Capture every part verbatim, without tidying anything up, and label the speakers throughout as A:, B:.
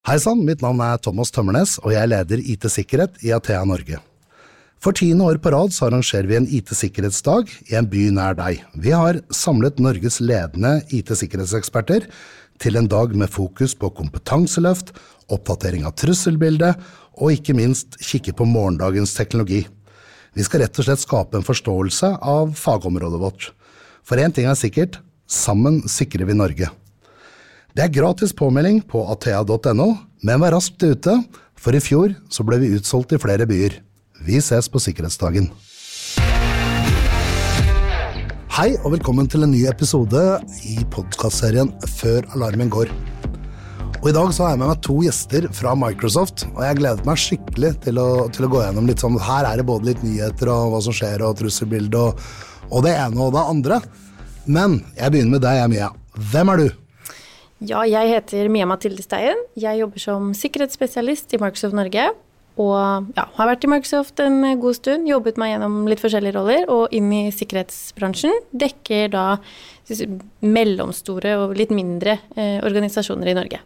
A: Hei sann, mitt navn er Thomas Tømmernes, og jeg leder I T-sikkerhet I Atea Norge. For tiende år på rad så arrangerer vi en I T-sikkerhetsdag I en by nær deg. Vi har samlet Norges ledende I T-sikkerhetseksperter til en dag med fokus på kompetanseløft, oppdatering av trusselbildet, og ikke minst kikke på morgendagens teknologi. Vi skal rett og slett skape en forståelse av fagområdet vårt. For en ting er sikkert, sammen sikrer vi Norge. Det er gratis påmelding på atea punktum no, men vær raskt ute, for I fjor så ble vi utsolgt I flere byer. Vi ses på sikkerhetsdagen. Hei og velkommen til en ny episode I podcastserien Før alarmen går. Og I dag så har jeg med meg to gjester fra Microsoft, og jeg gleder meg skikkelig til å, til å gå gjennom litt sånn, her er det både litt nyheter og hva som skjer, og trusselbilde, og, og det ene og det andre. Men jeg begynner med deg, Mia. Hvem er du?
B: Ja, jeg heter Mia Mathilde Steien. Jeg jobber som sikkerhetsspesialist I Microsoft Norge, og ja, har vært I Microsoft en god stund, jobbet meg gjennom litt forskjellige roller, og inn I sikkerhetsbransjen, dekker da mellomstore og litt mindre eh, organisasjoner I Norge.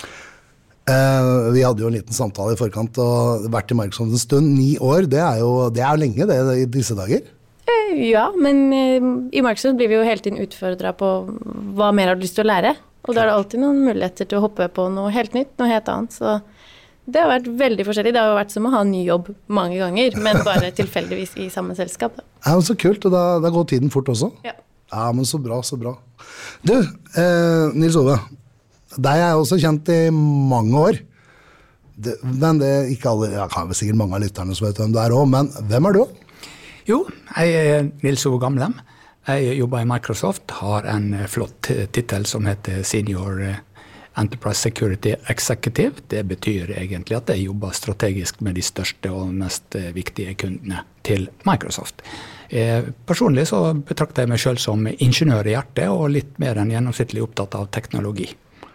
A: Eh, vi hadde jo en liten samtale I forkant, og vært I Microsoft en stund, ni år, det er jo, det er jo lenge det I disse dager.
B: Eh, ja, men eh, I Microsoft blir vi jo hele tiden utfordret på hva mer har du lyst til å lære, og da er det alltid noen muligheter til å hoppe på noe helt nytt, noe helt annet, så det har vært veldig forskjellig. Det har jo vært som å ha en ny jobb mange ganger, men bare tilfeldigvis I samme selskap. Da.
A: Ja, men så kult, og da, da går tiden fort også.
B: Ja.
A: Ja, men så bra, så bra. Du, eh, Nils Ove, deg er også kjent I mange år, det, men det er ikke alle, jeg kan vel sikkert mange av lytterne som vet hvem du er også, men hvem er du?
C: Jo, jeg er Nils Ove Gamlem. Jeg jobber I Microsoft, har en flott titel som heter Senior Enterprise Security Executive. Det betyr egentlig at jeg jobber strategisk med de største og mest viktige kundene til Microsoft. Personlig så betrakter jeg meg selv som ingeniør I hjertet og litt mer enn gjennomsnittlig opptatt av teknologi.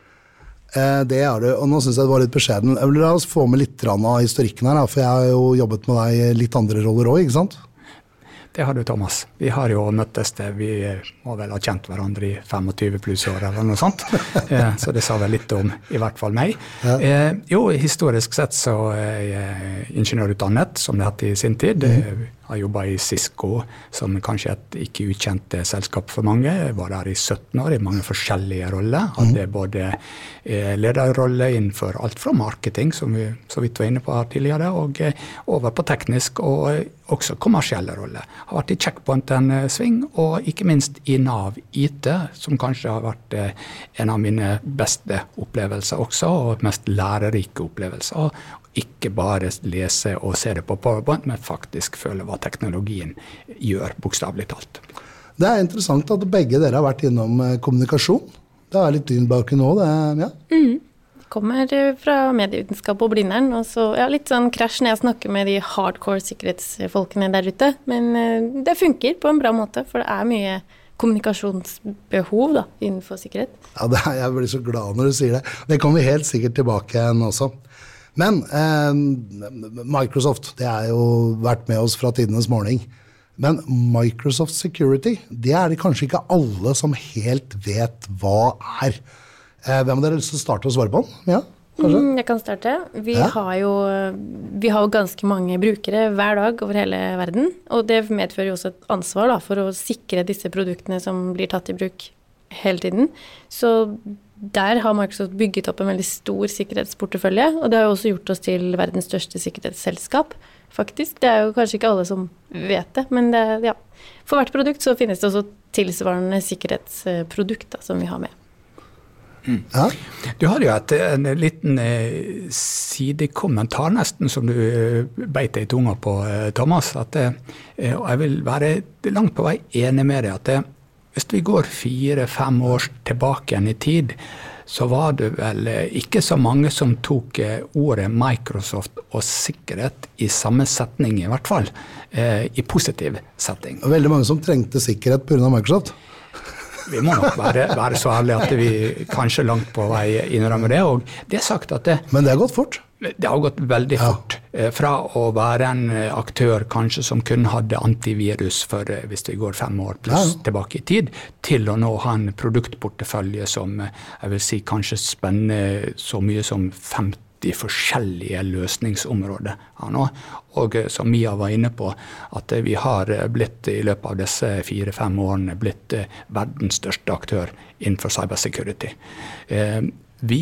A: Det er det, og nå synes jeg det var litt beskjeden. Jeg vil la oss få med litt av historikken her, for jeg har jo jobbet med deg I litt andre roller også, ikke sant?
C: Det har du, Thomas. Vi har jo møttes det, vi må vel ha kjent hverandre I tjuefem pluss år eller noe sånt. Så det sa vel litt om I hvert fall meg. Ja. Eh, jo, historisk sett så er jeg ingeniørutdannet, som det hatt I sin tid. Mm. Jeg har jobbet I Cisco, som kanskje et ikke ukjent selskap for mange. Jeg var der I sytten år I mange forskjellige roller. Hadde både eh, lederrolle innenfor alt fra marketing, som vi så vidt var inne på her tidligere, og eh, over på teknisk og eh, også kommersielle roller. Har vært I Checkpoint en eh, sving, og ikke minst I Nav I T, som kanskje har vært eh, en av mine beste opplevelser også, og mest lærerike opplevelser. Og ikke bare lese og se det på PowerPoint, men faktisk føle hva teknologien gjør, bokstavelig talt.
A: Det er interessant at begge dere har vært innom kommunikasjon. Det er litt din bakgrunn nå, det, ja?
B: Mm. Kommer fra medievitenskap og Blindern, og så ja, litt sånn krasj når jeg snakker med de hardcore sikkerhetsfolkene der ute, men det funker på en bra måte, for det er mye kommunikasjonsbehov da, innenfor sikkerhet.
A: Ja, det er, jeg blir så glad når du sier det. Det kommer vi helt sikkert tilbake igjen også. Men eh, Microsoft, det er jo vært med oss fra tidenes morgen. Men Microsoft Security, det er det kanskje ikke alle som helt vet hva er. Eh, hvem har dere lyst til å starte å svare på den? Ja, kanskje?
B: Mm, jeg kan starte. Vi, ja? har jo, vi har jo ganske mange brukere hver dag over hele verden, og det medfører jo også et ansvar da, for å sikre disse produktene som blir tatt I bruk hele tiden. Så der har Microsoft bygget opp en veldig stor sikkerhetsportefølje, og det har jo også gjort oss til verdens største sikkerhetsselskap, faktisk. Det er jo kanskje ikke alle som vet det, men det, ja. For hvert produkt så finnes det også tilsvarende sikkerhetsprodukt da, som vi har med.
C: Mm. Ja. Du har jo et, en liten eh, sidekommentar nesten som du eh, beit deg I tunga på, eh, Thomas, at, eh, og jeg vil være langt på vei enig med deg at det hvis vi går fire-fem år tilbake I tid, så var det vel ikke så mange som tok ordet Microsoft og sikkerhet I samme setning I hvert fall, eh, I positiv setting.
A: Veldig mange som trengte sikkerhet på grunn av Microsoft.
C: Vi må nok være, være så ærlige at vi kanskje langt på vei innrømmer det, og det er sagt at det...
A: Men det har gått fort.
C: Det har gått veldig ja. fort. Fra å være en aktør kanskje som kun hadde antivirus for, hvis vi går fem år pluss ja. tilbake i tid, til å nå ha en produktportefølje som jeg vil si kanskje spenner så mye som femti forskjellige løsningsområder her nå. Og som Mia var inne på, at vi har blitt i løpet av disse fire-fem årene blitt verdens største aktør innenfor cybersecurity. Vi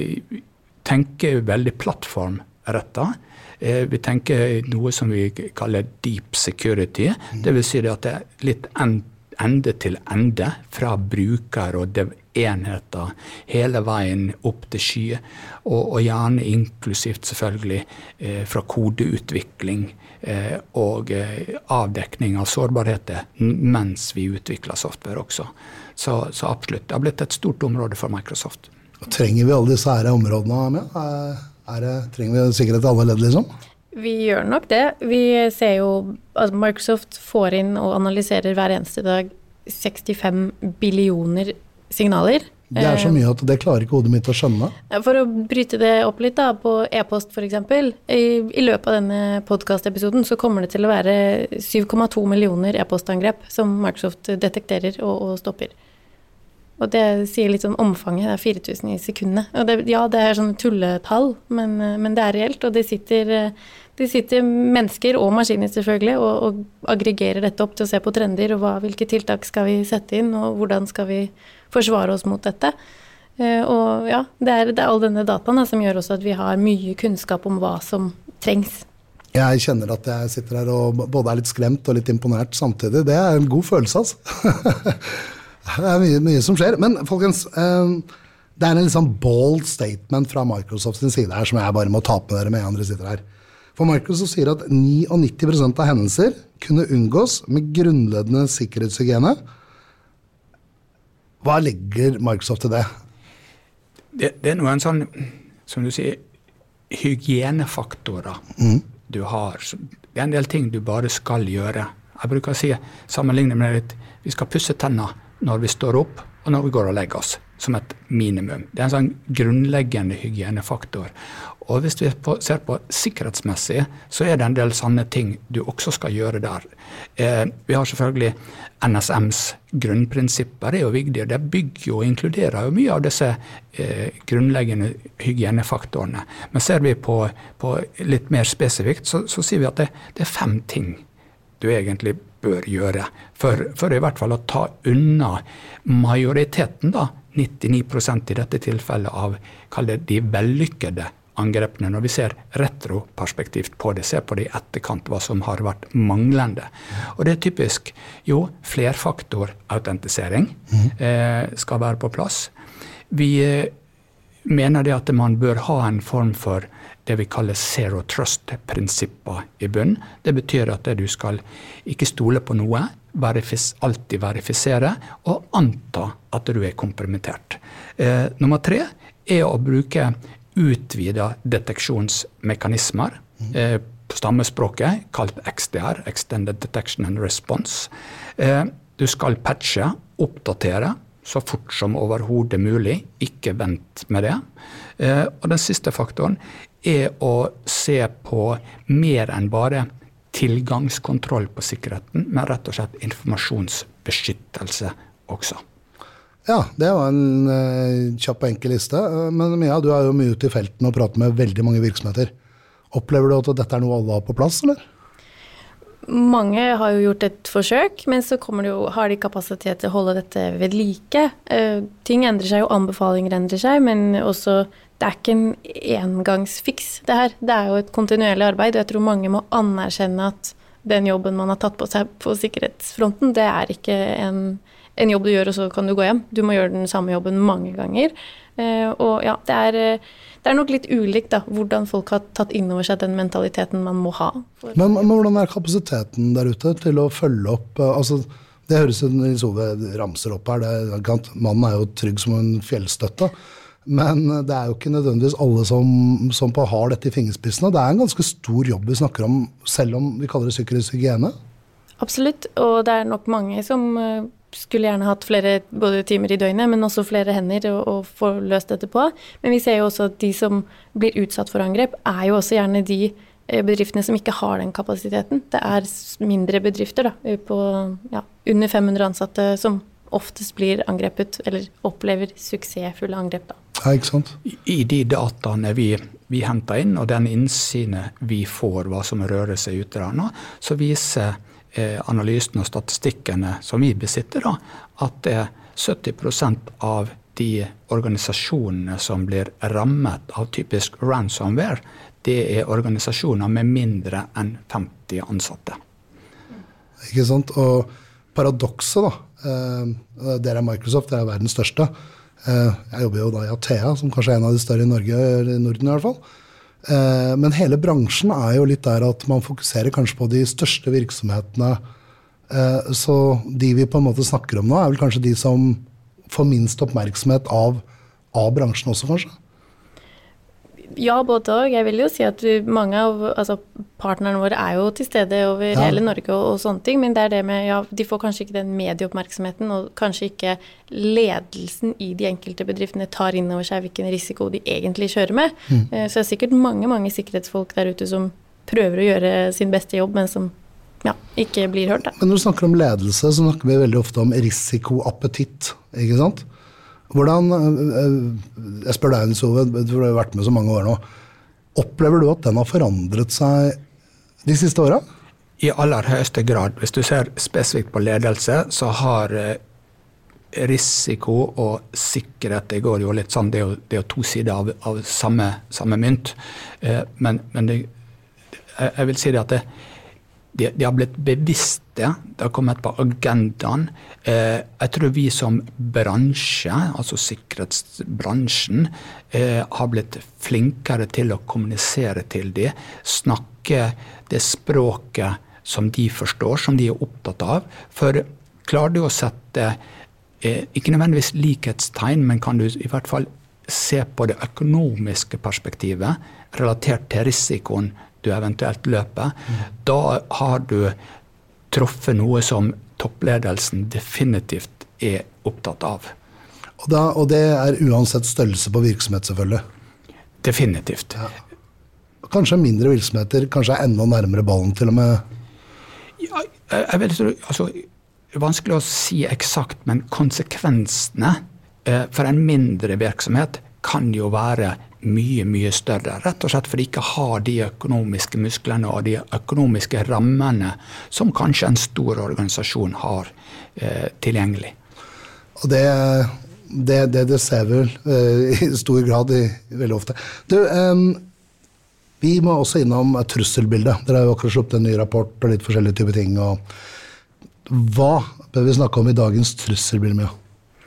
C: tenker veldig plattformrettet. Vi tenker noe som vi kaller deep security. Det vil si at det er litt ende til ende fra bruker og dev enheter hele veien opp til sky, og, og gjerne inklusivt selvfølgelig eh, fra kodeutvikling eh, og eh, avdekning av sårbarheter mens vi utvikler software også. Så, så absolutt, det har blitt et stort område for Microsoft.
A: Og trenger vi alle disse her områdene med? Er, er det, trenger vi sikkerhet i alle ledd liksom?
B: Vi gjør nok det. Vi ser jo at Microsoft får inn og analyserer hver eneste dag sekstifem billioner signaler.
A: Det er så mye at det klarer ikke hodet mitt å skjønne.
B: For å bryte det opp litt da, på e-post for eksempel, i, i løpet av denne podcast-episoden så kommer det til å være syv komma to millioner e-postangrep som Microsoft detekterer og, og stopper. Og det sier litt om omfanget, det er fire tusen i sekundene. Og det, ja, det er sånn tulletall, men, men det er reelt, og det sitter, det sitter mennesker og maskiner selvfølgelig, og, og aggregerer dette opp til å se på trender, og hva, hvilke tiltak skal vi sette inn, og hvordan skal vi forsvare oss mot dette. Og ja, det er, det er all denne dataen da, som gjør også at vi har mye kunnskap om hva som trengs.
A: Jeg kjenner at jeg sitter her og både er litt skremt og litt imponert samtidig. Det er en god følelse, altså. Det er mye, mye som skjer. Men folkens, det er en litt sånn bold statement fra Microsoft sin side her, som jeg bare må ta på dere med andre sitter her. For Microsoft sier at nittini prosent av hendelser kunne unngås med grunnleggende sikkerhetshygiene. Hva legger Microsoft til det?
C: Det, det er noe en sånn, som du sier, hygienefaktorer mm. du har. Det er en del ting du bare skal gjøre. Jeg bruker å si, sammenligne med litt, vi skal pusse tenner når vi står opp og når vi går og legger oss, som et minimum. Det er en sånn grunnleggende hygienefaktor. Og hvis vi ser på sikkerhetsmessig, så er det en del sånne ting du også skal gjøre der. Eh, vi har selvfølgelig N S M's grunnprinsipper, det er jo viktig, og det bygger jo og inkluderer jo mye av disse eh, grunnleggende hygienefaktorene. Men ser vi på, på litt mer spesifikt, så, så sier vi at det, det er fem ting du egentlig bør gjøre, for, for i hvert fall å ta unna majoriteten da, nittini prosent i dette tilfellet av, kall det de vellykkede angrepene, når vi ser retroperspektivt på det, ser på det i etterkant hva som har vært manglende. Og det er typisk, jo, flerfaktor-autentisering eh, skal være på plass. Vi eh, mener det at man bør ha en form for det vi kaller zero trust-prinsipper i bunn. Det betyr at du skal ikke stole på noe, verifis, alltid verifisere, og anta at du er kompromittert. Eh, nummer tre er å bruke utvida deteksjonsmekanismer eh, på stammespråket, kalt X D R, Extended Detection and Response. Eh, du skal patche, oppdatere, så fort som overhodet mulig, ikke vent med det. Eh, og den siste faktoren er å se på mer enn bare tilgangskontroll på sikkerheten, men rett og slett informasjonsbeskyttelse også.
A: Ja, det var en uh, kjapp og enkel liste, men Mia, du er jo mye ute i felten og prater med veldig mange virksomheter. Opplever du at dette er noe alle har på plass, eller?
B: Mange har jo gjort et forsøk, men så kommer det jo, har de kapasitet til å holde dette ved like. Uh, ting endrer seg, og anbefalinger endrer seg, men også, det er ikke en engangsfiks det her. Det er jo et kontinuerlig arbeid, og jeg tror mange må anerkjenne at den jobben man har tatt på seg på sikkerhetsfronten, det er ikke en, en jobb du gjør, og så kan du gå hjem. Du må gjøre den samme jobben mange ganger. Uh, og ja, det er, det er nok litt ulikt da, hvordan folk har tatt inn over seg den mentaliteten man må ha. For...
A: Men, men hvordan er kapasiteten der ute til å følge opp? Altså, det høres ut som Ove ramser opp her. Det er, mannen er jo trygg som en fjellstøtte. Men det er jo ikke nødvendigvis alle som, som på har dette i fingerspissene. Det er en ganske stor jobb vi snakker om, selv om vi kaller det sikkerhetshygiene.
B: Absolutt, og det er nok mange som skulle gjerne hatt flere både timer i døgnet, men også flere hender å, å få løst dette på. Men vi ser jo også at de som blir utsatt for angrep, er jo også gjerne de bedriftene som ikke har den kapasiteten. Det er mindre bedrifter da, på ja, under fem hundre ansatte som oftest blir angrepet, eller opplever suksessfulle angrep da.
A: Ja, ikke sant?
C: I de dataene vi, vi henter inn, og den innsynet vi får hva som rører seg ute der nå, så viser eh, analysen og statistikkene som vi besitter da, at eh, sytti prosent av de organisasjonene som blir rammet av typisk ransomware, det er organisasjoner med mindre enn femti ansatte.
A: Ikke sant? Og paradokset da, eh, dere er Microsoft, det er verdens største. Eh, jeg jobber jo da i Atea, som kanskje er en av de større i Norge, eller i Norden i hvert fall. Eh, men hele bransjen er jo litt der at man fokuserer kanskje på de største virksomhetene. Eh, så de vi på en måte snakker om nå, er vel kanskje de som får minst oppmerksomhet av, av bransjen også, kanskje?
B: Ja, både og. Jeg vil jo si at vi, mange av altså, partnerne våre er jo til stede over ja. hele Norge og, og sånne ting, men det er det med, ja, de får kanskje ikke den medieoppmerksomheten, og kanskje ikke ledelsen i de enkelte bedriftene tar inn over seg hvilken risiko de egentlig kjører med. Mm. Så det er sikkert mange, mange sikkerhetsfolk der ute som prøver å gjøre sin beste jobb, men som ja, ikke blir hørt. Da.
A: Men når du snakker om ledelse, så snakker vi veldig ofte om risikoappetitt, ikke sant? Hvordan, jeg spør deg, Ove, du har vært med så mange år nå, opplever du at den har forandret seg de siste årene?
C: I aller høyeste grad. Hvis du ser spesifikt på ledelse, så har risiko og sikkerhet, det går jo litt sånn, det er jo, det er jo to sider av, av samme, samme mynt. Men, men det, jeg vil si det at det, de, de har blitt bevisste, det har kommet på agendaen. Eh, jeg tror vi som bransje, altså sikkerhetsbransjen, eh, har blitt flinkere til å kommunisere til de, snakke det språket som de forstår, som de er opptatt av. For klarer du å sette, eh, ikke nødvendigvis likhetstegn, men kan du i hvert fall se på det økonomiske perspektivet, relatert til risikoen du eventuelt løper, mm. da har du truffet noe som toppledelsen definitivt er opptatt av.
A: Og, da, og det er uansett størrelse på virksomhet, selvfølgelig?
C: Definitivt.
A: Ja. Kanskje mindre virksomheter, kanskje enda nærmere ballen til og med?
C: Ja, jeg vet ikke, altså, det er vanskelig å si eksakt, men konsekvensene eh, for en mindre virksomhet kan jo være mye, mye større, rett og slett fordi de ikke har de økonomiske musklene og de økonomiske rammene som kanskje en stor organisasjon har eh, tilgjengelig.
A: Og det, det, det, det ser vi eh, i stor grad i, veldig ofte. Du, eh, vi må også innom trusselbildet. Dere har jo akkurat sluppet en ny rapport og litt forskjellige typer ting. Og hva bør vi snakke om i dagens trusselbilde med?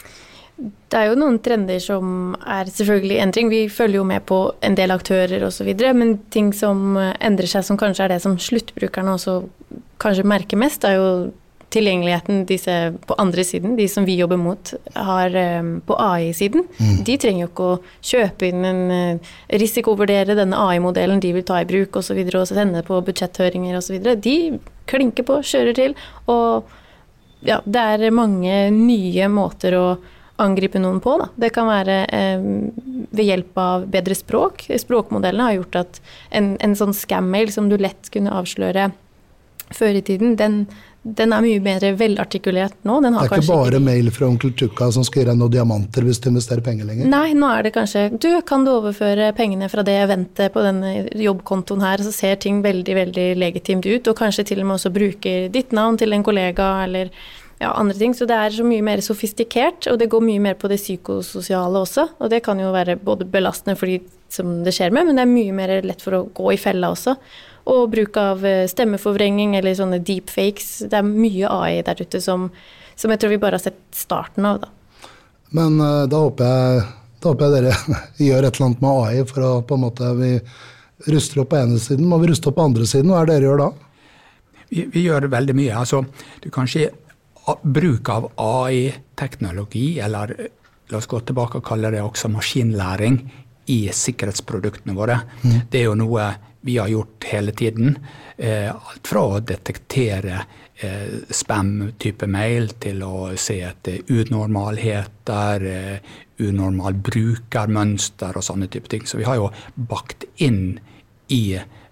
B: Det er jo noen trender som er selvfølgelig endring. Vi følger jo med på en del aktører og så videre, men ting som endrer seg, som kanskje er det som sluttbrukerne også kanskje merker mest, er jo tilgjengeligheten disse på andre siden, de som vi jobber mot, har um, på A I-siden. Mm. De trenger jo ikke å kjøpe inn en uh, risikovurdere denne A I-modellen de vil ta i bruk og så videre, og sende på budsjetthøringer og så videre. De klinker på, kjører til, og ja, det er mange nye måter å angripe noen på. Da. Det kan være eh, ved hjelp av bedre språk. Språkmodellene har gjort at en, en sånn scam-mail som du lett kunne avsløre før i tiden, den, den er mye mer velartikulert nå. Den har
A: det er ikke bare
B: ikke...
A: mail fra onkel Tukka som skal gjøre noen diamanter hvis du investerer penger lenger?
B: Nei, nå er det kanskje, du kan du overføre pengene fra det eventet på denne jobbkontoen her, så ser ting veldig, veldig legitimt ut, og kanskje til og med også bruker ditt navn til en kollega, eller ja, andre ting, så det er så mye mer sofistikert, og det går mye mer på det psykososiale også, og det kan jo være både belastende for de som det skjer med, men det er mye mer lett for å gå i fella også. Og bruk av stemmeforvrenging eller sånne deepfakes, det er mye A I der ute som, som jeg tror vi bare har sett starten av. Da.
A: Men uh, da, håper jeg, da håper jeg dere gjør et eller annet med A I for å på en måte vi ruster opp på ene siden, må vi ruste opp på andre siden, hva er det dere gjør da?
C: Vi, vi gjør veldig mye, altså du kan ikke bruk av A I-teknologi, eller la oss gå tilbake og kalle det også maskinlæring i sikkerhetsproduktene våre. Mm. Det er jo noe vi har gjort hele tiden. Eh, alt fra å detektere eh, spam-type mail til å se etter unormalheter, eh, unormal brukermønster og sånne type ting. Så vi har jo bakt inn i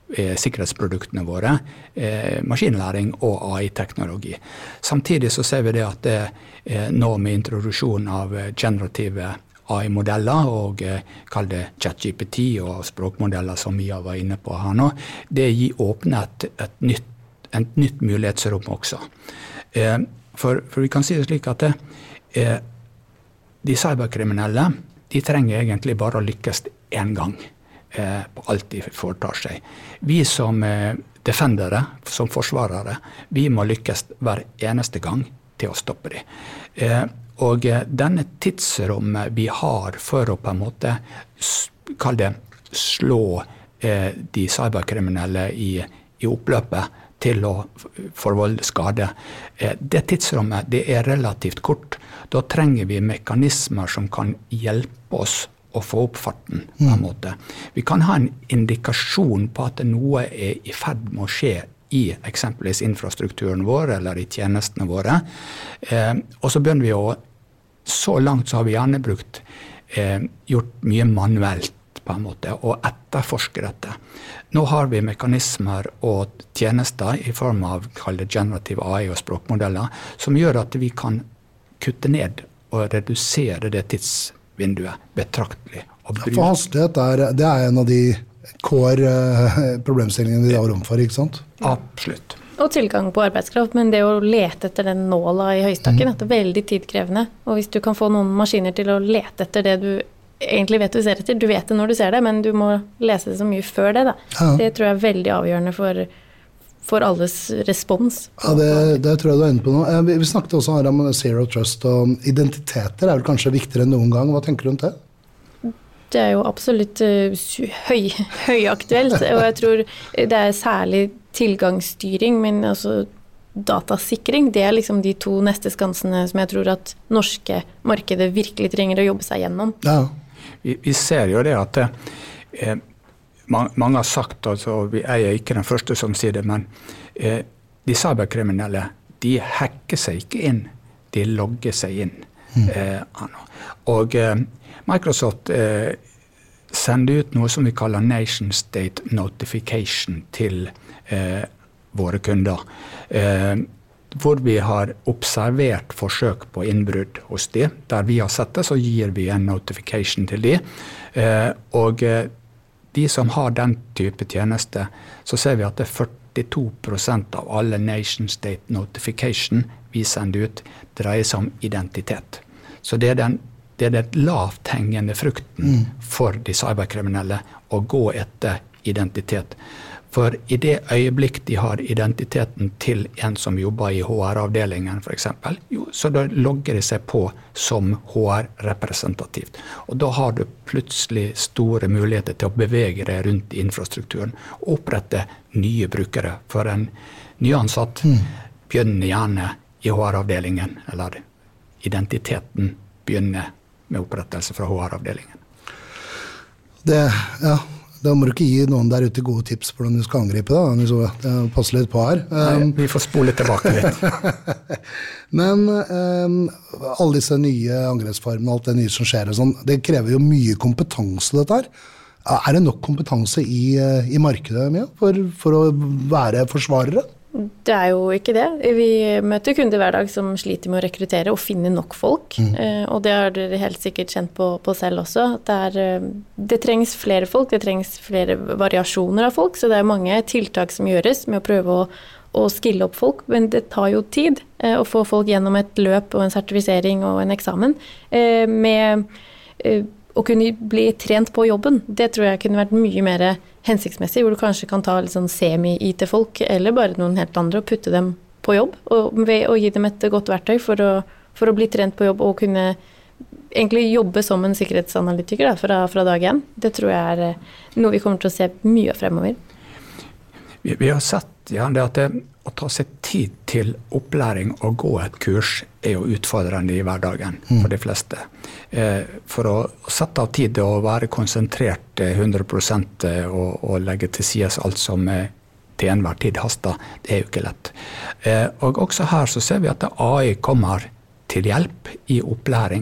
C: eh, sikkerhetsproduktene våre, eh, maskinlæring og A I-teknologi. Samtidig så ser vi det at det, eh, nå med introduksjon av generative A I-modeller og eh, kall det ChatGPT og språkmodeller som Mia var inne på her nå, det gir åpne et, et, nytt, et nytt mulighetsrom også. Eh, for, for vi kan si det slik at det, eh, de cyberkriminelle, de trenger egentlig bare å lykkes en gang eh, på alt de foretar seg. Vi som eh, defendere, som forsvarere, vi må lykkes hver eneste gang til å stoppe dem. Eh, og eh, denne tidsrommet vi har for å på en måte kall det, slå eh, de cyberkriminelle i, i oppløpet til å forvolde skade, eh, det tidsrommet det er relativt kort. Da trenger vi mekanismer som kan hjelpe oss å få opp farten på en måte. Vi kan ha en indikasjon på at noe er i ferd med å skje i eksempelvis infrastrukturen vår eller i tjenestene våre. Eh, og så begynner vi å, så langt så har vi gjerne brukt, eh, gjort mye manuelt på en måte, og etterforske dette. Nå har vi mekanismer og tjenester i form av kall det generative A I og språkmodeller, som gjør at vi kan kutte ned og redusere det tidsvinduet betraktelig.
A: For hastighet er, det er en av de core problemstillingene vi har rom for, ikke sant?
C: Absolutt.
B: Og tilgang på arbeidskraft, men det å lete etter den nåla i høystakken, mm. det er veldig tidkrevende. Og hvis du kan få noen maskiner til å lete etter det du egentlig vet du ser etter, du vet det når du ser det, men du må lese det så mye før det da. Ja. Det tror jeg er veldig avgjørende for for alles respons.
A: Ja, det, det tror jeg du er inne på nå. Vi, vi snakket også her om Zero Trust, og identiteter er vel kanskje viktigere enn noen gang. Hva tenker du om det?
B: Det er jo absolutt uh, høy, høyaktuelt, og jeg tror det er særlig tilgangsstyring, men også datasikring. Det er liksom de to neste skansene som jeg tror at norske markedet virkelig trenger å jobbe seg gjennom.
A: Ja.
C: Vi, vi ser jo det at eh, mange har sagt, altså, og jeg er ikke den første som sier det, men eh, de cyberkriminelle, de hacker seg ikke inn, de logger seg inn. Mm. Eh, og eh, Microsoft eh, sender ut noe som vi kaller Nation State Notification til eh, våre kunder, eh, hvor vi har observert forsøk på innbrudd hos de. Der vi har sett det, så gir vi en notification til de. Eh, og eh, de som har den type tjeneste, så ser vi at det er førtito prosent av alle Nation State Notification vi sender ut, dreier seg om identitet. Så det er den, det er den lavt hengende frukten mm. for de cyberkriminelle å gå etter identitet. For i det øyeblikk de har identiteten til en som jobber i H R-avdelingen for eksempel, jo, så da logger de seg på som H R-representativt. Og da har du plutselig store muligheter til å bevege deg rundt i infrastrukturen og opprette nye brukere. For en nyansatt mm. begynner gjerne i H R-avdelingen, eller identiteten begynner med opprettelse fra H R-avdelingen.
A: Det, ja... Da må du ikke gi noen der ute gode tips på hvordan du skal angripe det. Det passer litt på her.
C: Nei, vi får spole tilbake litt.
A: Men um, alle disse nye angrepsformene, alt det nye som skjer, og sånn, det krever jo mye kompetanse dette her. Er det nok kompetanse i, i markedet Mia, for, for å være forsvarere?
B: Det er jo ikke det. Vi møter kunder hver dag som sliter med å rekruttere og finne nok folk. Mm. Eh, og det har dere helt sikkert kjent på, på selv også. At det, er, det trengs flere folk, det trengs flere variasjoner av folk, så det er mange tiltak som gjøres med å prøve å, å skille opp folk, men det tar jo tid eh, å få folk gjennom et løp og en sertifisering og en eksamen. Eh, med eh, å kunne bli trent på jobben, det tror jeg kunne vært mye mer hensiktsmessig, hvor du kanskje kan ta litt sånn semi-I T-folk, eller bare noen helt andre, og putte dem på jobb, og, ved å gi dem et godt verktøy for å, for å bli trent på jobb, og kunne egentlig jobbe som en sikkerhetsanalytiker da, fra, fra dag igjen. Det tror jeg er noe vi kommer til å se mye fremover.
C: Vi, vi har sett ja, det at det, å ta seg tid til opplæring og gå et kurs er jo utfordrende i hverdagen for de fleste. Eh, for å sette av tid og være konsentrert hundre prosent og, og legge til side alt som eh, til enhver tid haster, det er jo ikke lett. Eh, og også her så ser vi at A I kommer til hjelp i opplæring.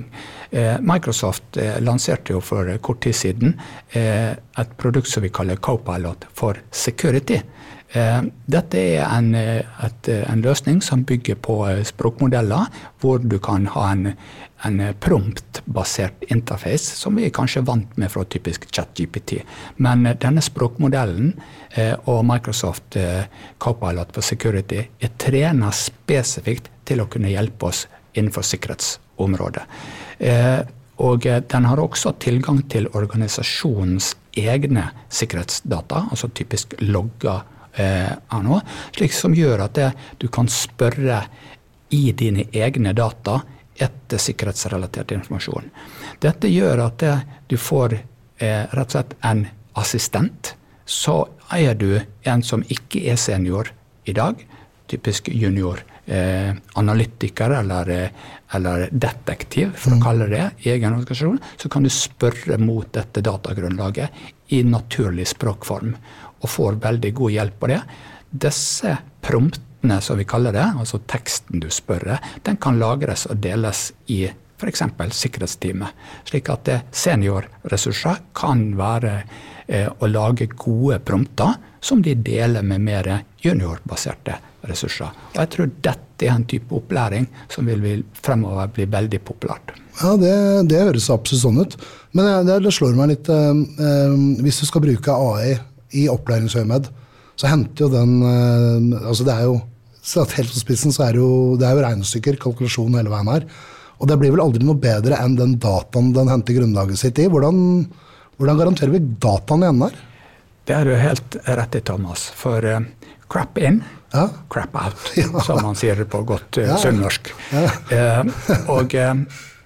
C: Eh, Microsoft eh, lanserte jo for kort tid siden eh, et produkt som vi kaller Copilot for Security. Eh, dette er en, et, en løsning som bygger på språkmodeller, hvor du kan ha en, en promptbasert interface, som vi er kanskje vant med fra typisk ChatGPT. Men denne språkmodellen eh, og Microsoft eh, Copilot for Security er trenet spesifikt til å kunne hjelpe oss innenfor sikkerhetsområdet. Eh, og den har også tilgang til organisasjonens egne sikkerhetsdata, altså typisk logger eh, av noe, slik som gjør at det, du kan spørre i dine egne data etter sikkerhetsrelatert informasjon. Dette gjør at det, du får eh, rett og slett en assistent, så er du en som ikke er senior i dag, typisk junior eh, analytiker eller, eller detektiv, for mm. å kalle det i egen organisasjon, så kan du spørre mot dette datagrunnlaget i naturlig språkform, og får veldig god hjelp på det. Disse promptene, som vi kaller det, altså teksten du spør, den kan lagres og deles i for eksempel sikkerhetsteamet, slik at seniorressurser kan være eh, å lage gode prompter som de deler med mer juniorbaserte ressurser. Og jeg tror dette er en type opplæring som vil, vil fremover bli veldig populært.
A: Ja, det, det høres absolutt sånn ut. Men det, det slår meg litt, eh, eh, hvis du skal bruke A I i opplæringsøyemed, så henter jo den, eh, altså det er jo, satt helt på spissen, så er det jo, det er jo regnestykker, kalkulasjon hele veien her. Og det blir vel aldri noe bedre enn den dataen den henter grunnlaget sitt i. Hvordan, hvordan garanterer vi dataen igjen der?
C: Det er jo helt rett i, Thomas. For uh, crap in, ja. Crap out, ja. Som man sier på godt uh, ja. Sunnmørsk. Ja. uh, og uh,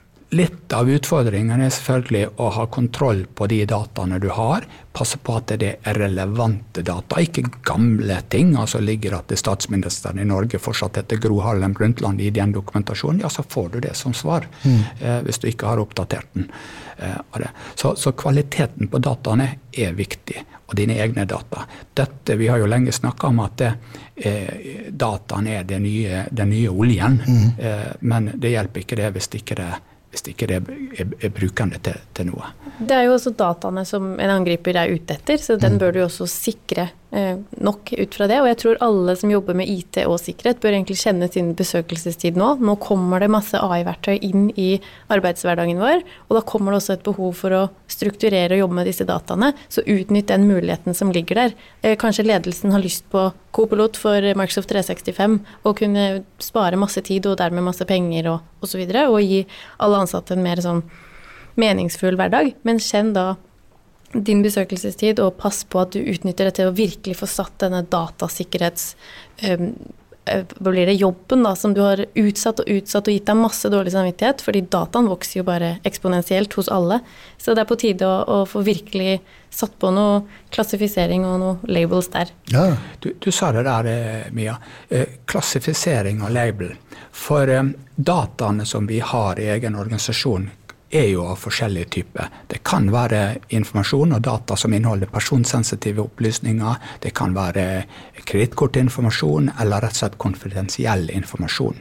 C: litt av utfordringen er selvfølgelig å ha kontroll på de dataene du har, passe på at det er relevante data, ikke gamle ting, altså ligger at statsministeren i Norge fortsatt heter Gro Harlem Brundtland i den dokumentasjonen, ja, så får du det som svar, mm. eh, hvis du ikke har oppdatert den. Eh, av det. Så, så kvaliteten på dataene er viktig, og dine egne data. Dette, vi har jo lenge snakket om at det, eh, dataen er det nye, den nye oljen, mm. eh, men det hjelper ikke det hvis ikke det hvis ikke det er, er brukende til, til noe.
B: Det er jo også dataene som en angriper er ute etter, så den bør du også sikre eh, nok ut fra det. Og jeg tror alle som jobber med I T og sikkerhet bør egentlig kjenne sin besøkelsestid nå. Nå kommer det masse A I-verktøy inn i arbeidshverdagen vår, og da kommer det også et behov for å strukturere og jobbe med disse dataene, så utnytt den muligheten som ligger der. Eh, kanskje ledelsen har lyst på Copilot for Microsoft tre sekstifem, og kunne spare masse tid og dermed masse penger og, og så videre, og gi alle ansatte en mer sånn meningsfull hverdag, men kjenn da din besøkelsestid og pass på at du utnytter det til å virkelig få satt denne datasikkerhets um, hva blir det jobben da, som du har utsatt og utsatt og gitt deg masse dårlig samvittighet, fordi dataen vokser jo bare eksponentielt hos alle, så det er på tide å, å få virkelig satt på noe klassifisering og noe labels der.
C: Ja, du, du sa det der, Mia, eh, klassifisering og label. For eh, dataene som vi har i egen organisasjon er jo av forskjellige typer. Det kan være informasjon og data som inneholder personsensitive opplysninger, det kan være kredittkortinformasjon eller rett og slett konfidensiell informasjon.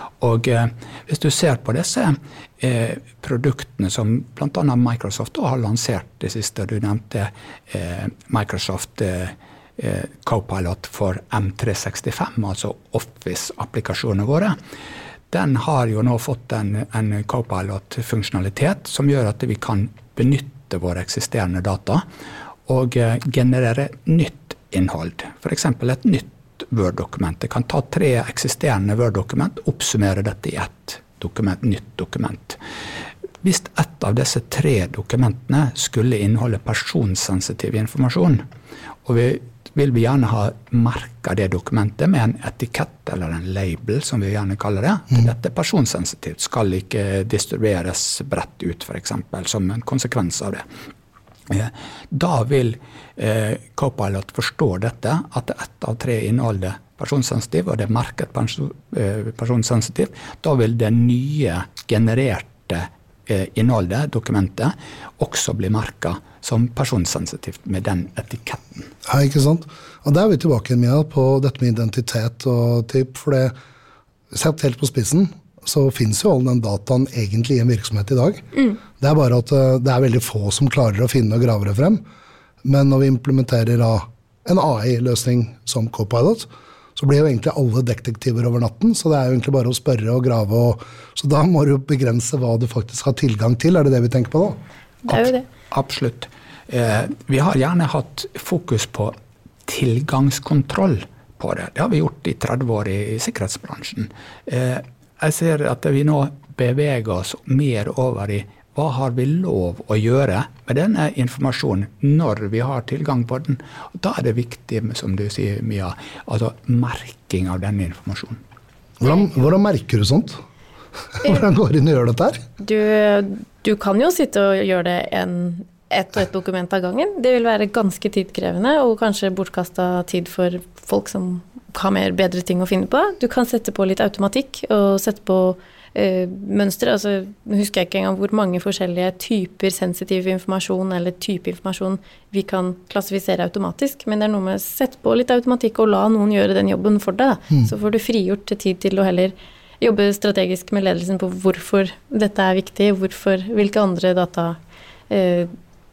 C: Og eh, hvis du ser på disse eh, produktene som blant annet Microsoft har lansert det siste, du nevnte eh, Microsoft eh, Copilot for M tre sekstifem, altså Office-applikasjonene våre, den har jo nå fått en, en Copilot-funksjonalitet som gjør at vi kan benytte våre eksisterende data og eh, generere nytt innhold. For eksempel et nytt Word-dokument. Det kan ta tre eksisterende Word-dokument, oppsummere dette i ett dokument, nytt dokument. Hvis et av disse tre dokumentene skulle inneholde personsensitiv informasjon, og vi vil vi gjerne ha merket det dokumentet med en etikett eller en label, som vi gjerne kaller det. Mm. Dette er personsensitivt, skal ikke distribueres bredt ut, for eksempel, som en konsekvens av det. Da vil eh, Copilot forstå dette, at ett av tre inneholder personsensitiv, og det er merket person, eh, personsensitiv. Da vil det nye genererte eh, innholdet, dokumentet, også bli merket som personsensitivt med den etiketten.
A: Ja, ikke sant? Og der er vi tilbake igjen på dette med identitet og typ, for det, sett helt på spissen, så finnes jo all den dataen egentlig i en virksomhet i dag.
B: Mm.
A: Det er bare at det er veldig få som klarer å finne og grave det frem. Men når vi implementerer da en A I-løsning som Copilot, så blir jo egentlig alle detektiver over natten, så det er jo egentlig bare å spørre og grave. Og, så da må du begrense hva du faktisk har tilgang til, er det det vi tenker på da?
B: Det er jo det.
C: Absolutt. Eh, vi har gjerne hatt fokus på tilgangskontroll på det. Det har vi gjort i tretti år i, i sikkerhetsbransjen. Eh, jeg ser at vi nå beveger oss mer over i hva har vi lov å gjøre med denne informasjonen når vi har tilgang på den. Og da er det viktig, som du sier, Mia, altså merking av denne informasjonen.
A: Hvordan, hvordan merker du sånt? Hvordan går du inn og gjør dette her?
B: Du, du kan jo sitte og gjøre det en, ett og ett dokument av gangen. Det vil være ganske tidkrevende og kanskje bortkastet tid for folk som har mer bedre ting å finne på. Du kan sette på litt automatikk og sette på Uh, mønstre, altså husker jeg ikke engang hvor mange forskjellige typer sensitiv informasjon eller type informasjon vi kan klassifisere automatisk, men det er noe med å sette på litt automatikk og la noen gjøre den jobben for deg. Mm. Så får du frigjort tid til å heller jobbe strategisk med ledelsen på hvorfor dette er viktig, hvorfor, hvilke andre data, uh,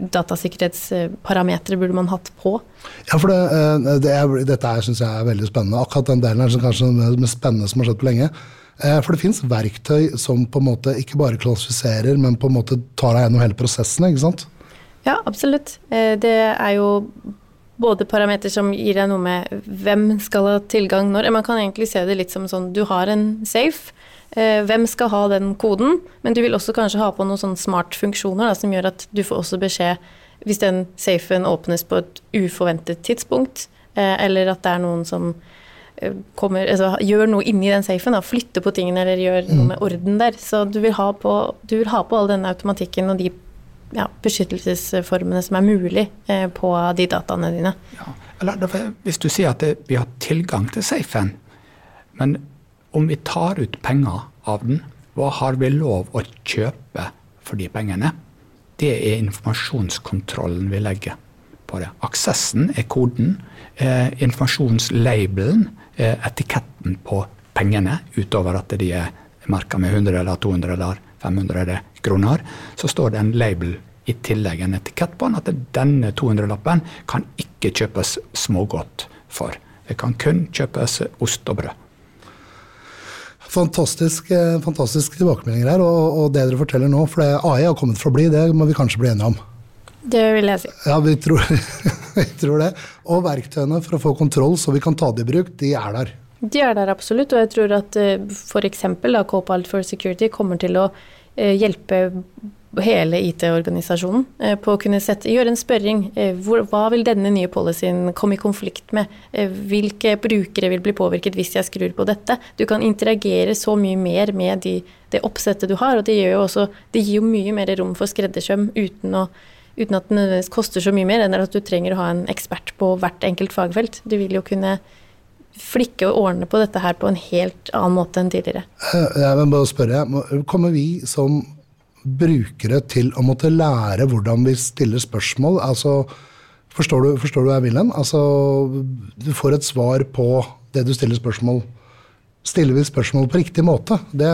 B: datasikkerhetsparametre burde man hatt på.
A: Ja, for det, det er, dette er, synes jeg er veldig spennende. Akkurat den delen er kanskje det mest spennende som har skjedd på lenge. For det finnes verktøy som på en måte ikke bare klassifiserer, men på en måte tar deg gjennom hele prosessene, ikke sant?
B: Ja, absolutt. Det er jo både parameter som gir deg noe med hvem skal ha tilgang når. Man kan egentlig se det litt som sånn, du har en safe, hvem skal ha den koden, men du vil også kanskje ha på noen sånne smart funksjoner da, som gjør at du får også beskjed hvis den safen åpnes på et uforventet tidspunkt, eller at det er noen som kommer, altså, gjør noe inni den safen, da, flytter på tingene eller gjør noe med orden der. Så du vil ha på, du vil ha på all denne automatikken og de ja, beskyttelsesformene som er mulig eh, på de dataene dine.
C: Ja, eller hvis du sier at det, vi har tilgang til safen, men om vi tar ut penger av den, hva har vi lov å kjøpe for de pengene? Det er informasjonskontrollen vi legger på det. Aksessen er koden, eh, informasjonslabelen, eh, etiketten på pengene, utover at de er merket med hundre eller to hundre eller fem hundre kroner, så står det en label i tillegg, en etikett på den, at denne to hundre-lappen kan ikke kjøpes smågodt for. Det kan kun kjøpes ost og brød.
A: Fantastisk, fantastisk tilbakemeldinger her, og, og det dere forteller nå, for det A I har kommet for å bli, det må vi kanskje bli enige om.
B: Det vil jeg si.
A: Ja, vi tror, vi tror det. Og verktøyene for å få kontroll, så vi kan ta det i bruk, de er der.
B: De er der absolutt, og jeg tror at for eksempel da, Copilot for Security kommer til å hjelpe hele I T-organisasjonen på å kunne sette, gjøre en spørring. Hvor, hva vil denne nye policyen komme i konflikt med? Hvilke brukere vil bli påvirket hvis jeg skrur på dette? Du kan interagere så mye mer med de, det oppsettet du har, og det, gjør jo også, det gir jo mye mer rom for skreddersøm uten, å, uten at det nødvendigvis koster så mye mer, enn at du trenger å ha en ekspert på hvert enkelt fagfelt. Du vil jo kunne flikke og ordne på dette her på en helt annen måte enn tidligere.
A: Jeg vil bare spørre, kommer vi som brukere til å måtte lære hvordan vi stiller spørsmål? Altså, forstår du, forstår du hva jeg vil hen? Altså, du får et svar på det du stiller spørsmål. Stiller vi spørsmål på riktig måte? Det...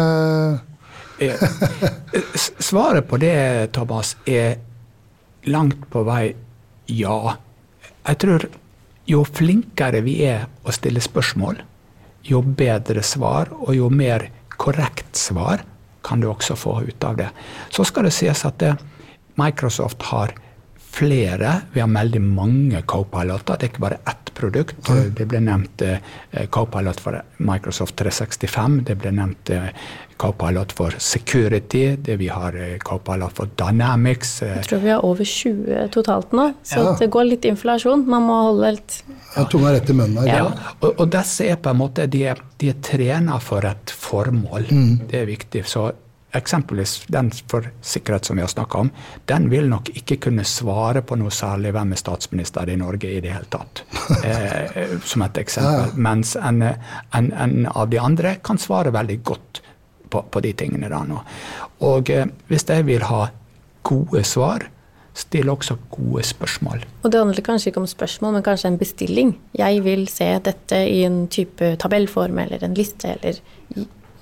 C: Svaret på det, Thomas, er langt på vei ja. Jeg tror jo flinkere vi er å stille spørsmål, jo bedre svar og jo mer korrekt svar kan du også få ut av det. Så skal det sies at det, Microsoft har flere, vi har veldig mange Copiloter, det er ikke bare ett produkt. Mm. Det ble nevnt eh, Copilot for Microsoft tre sekstifem, det ble nevnt eh, Copilot for Security, det vi har eh, Copilot for Dynamics. Eh.
B: Jeg tror vi har over tjue totalt nå, så ja. Det går litt inflasjon, man må holde litt...
A: Ja, tunga rett i munnen.
C: Ja, og, og disse er på en måte, de er, de er trenet for et formål, mm. Det er viktig, så eksempelvis den for sikkerhet som vi har snakket om, den vil nok ikke kunne svare på noe særlig hvem er statsminister i Norge i det hele tatt, eh, som et eksempel. Ja. Mens en, en, en av de andre kan svare veldig godt på, på de tingene da nå. Og eh, hvis jeg vil ha gode svar, still også gode spørsmål.
B: Og det handler kanskje ikke om spørsmål, men kanskje en bestilling. Jeg vil se dette i en type tabellform eller en liste, eller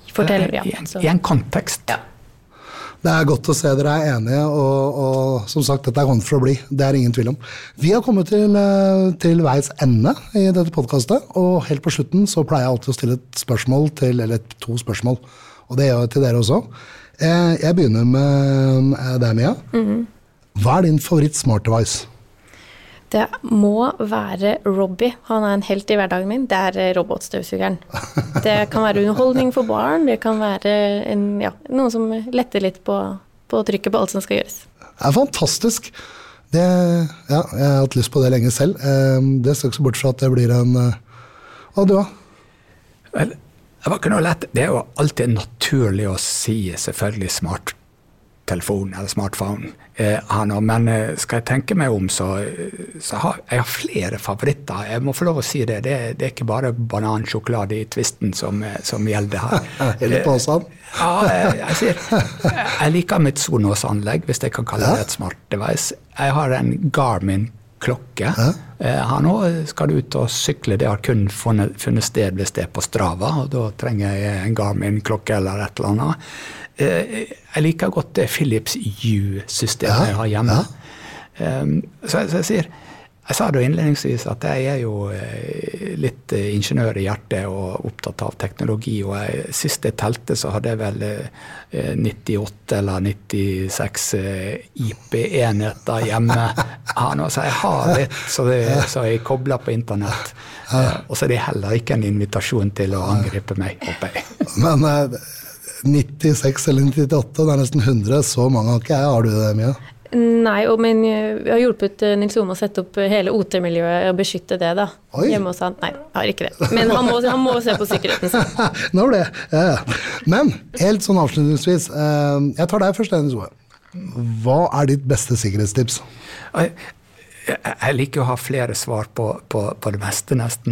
B: Fortell, ja.
C: I en, i en kontekst.
B: Ja.
A: Det er godt å se dere er enige, og, og som sagt, dette er kommet for å bli. Det er ingen tvil om. Vi har kommet til, til veis ende i dette podcastet, og helt på slutten så pleier jeg alltid å stille et spørsmål til, eller to spørsmål, og det gjør jeg til dere også. Jeg begynner med deg, Mia. Mm-hmm. Hva er din favoritt smart device?
B: Det må være Robbie. Han er en helt i hverdagen min. Det er robotstøvsugeren. Det kan være underholdning for barn. Det kan være en, ja, noe som letter litt på, på trykket på alt som skal gjøres.
A: Det er fantastisk. Det, ja, jeg har hatt lyst på det lenge selv. Det står ikke så bort fra at det blir en... Hva du da?
C: Vel, det var ikke noe lett. Det er jo alltid naturlig å si selvfølgelig smart telefon eller smartphone. Eh, han, men eh, skal jeg tenke meg om, så, så har jeg har flere favoritter. Jeg må få lov å si det. Det, det er ikke bare banansjokolade i twisten som, som gjelder her.
A: Eller påstand?
C: Ja, jeg, jeg sier, jeg liker mitt Sonos-anlegg, hvis jeg kan kalle det et smart device. Jeg har en Garmin-klokke. Eh, han også skal du ut og sykle. Det har kun funnet, funnet sted hvis det er på Strava, og da trenger jeg en Garmin-klokke eller et eller annet. Jeg liker godt det Philips Hue-systemet ja, jeg har hjemme. Ja. Så, så jeg sier, jeg sa da innledningsvis at jeg er jo litt ingeniør i hjertet og opptatt av teknologi, og jeg, sist jeg telte så hadde jeg vel nittiåtte eller nittiseks I P-enheter hjemme. Ja, så jeg har litt, så, det, så jeg kobler på internett. Og så er det heller ikke en invitasjon til å angripe meg, håper jeg.
A: Men... nittiseks eller nittiåtte, det er nesten hundre, så mange har ikke jeg. Har du det, Mia?
B: Nei, og, men jeg har hjulpet Nils Ome å sette opp hele O T-miljøet og beskytte det da.
A: Oi.
B: Hjemme hos han. Nei, jeg har ikke det. Men han må, han må se på sikkerheten sin.
A: Nå er det, ja. Men helt sånn avslutningsvis, jeg tar deg først, Nils Ome. Hva er ditt beste sikkerhetstips?
C: Jeg, jeg liker å ha flere svar på, på, på det meste nesten.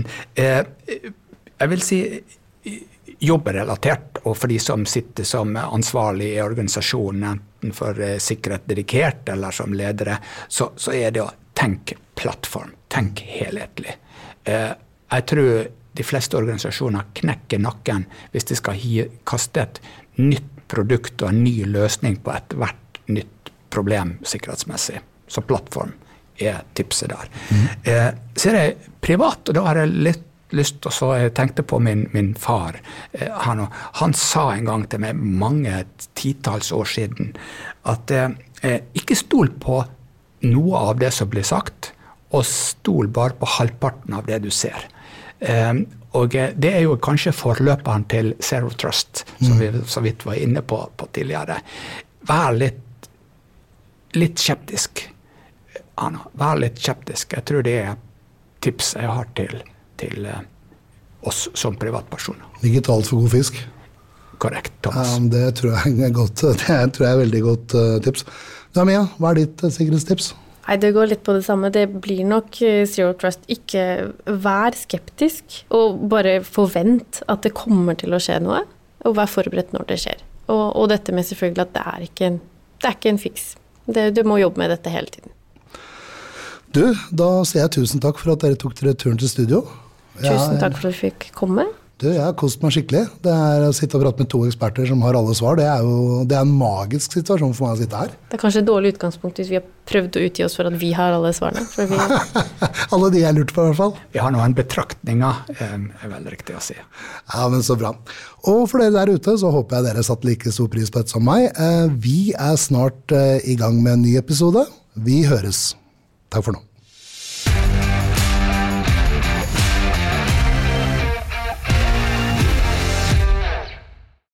C: Jeg vil si jobberelatert, og for de som sitter som ansvarlig i organisasjonen, enten for eh, sikkerhet dedikert eller som ledere, så, så er det å tenke plattform, tenke helhetlig. Eh, jeg tror de fleste organisasjoner knekker nakken hvis de skal hi, kaste et nytt produkt og en ny løsning på et hvert nytt problem sikkerhetsmessig. Så plattform er tipset der. Mm. Eh, så er det privat, og da har jeg litt lyst, og så jeg tenkte på min, min far. Eh, han, han sa en gang til meg, mange titals år siden, at eh, ikke stol på noe av det som blir sagt, og stol bare på halvparten av det du ser. Eh, og eh, det er jo kanskje forløperen til Zero Trust, som vi så vidt var inne på, på tidligere. Vær litt, litt skeptisk. Anna, vær litt skeptisk. Jeg tror det er tips jeg har til til uh, oss som privatpersoner.
A: Ikke talt for god fisk.
C: Korrekt, Thomas.
A: Ja, det tror jeg er godt, det tror jeg er veldig godt uh, tips. Da, Mia, hva er ditt uh, sikkerhetstips?
B: Nei, det går litt på det samme. Det blir nok uh, Zero Trust. Ikke vær skeptisk, og bare forvent at det kommer til å skje noe, og vær forberedt når det skjer. Og, og dette med selvfølgelig at det er ikke en, det er ikke en fiks. Det, du må jobbe med dette hele tiden.
A: Du, da sier jeg tusen takk for at dere tok dere turen til studio.
B: Tusen takk for at du fikk komme.
A: Du, jeg har kost meg skikkelig. Det er å sitte og prate med to eksperter som har alle svar. Det er jo det er en magisk situasjon for meg å sitte her.
B: Det er kanskje et dårlig utgangspunkt hvis vi har prøvd å utgi oss for at vi har alle svarene. For vi...
A: alle de jeg lurte på i hvert fall.
C: Vi har noen betraktninger, er veldig riktig å si.
A: Ja, men så bra. Og for dere der ute så håper jeg dere satt like stor pris på det som meg. Vi er snart i gang med en ny episode. Vi høres. Takk for nå.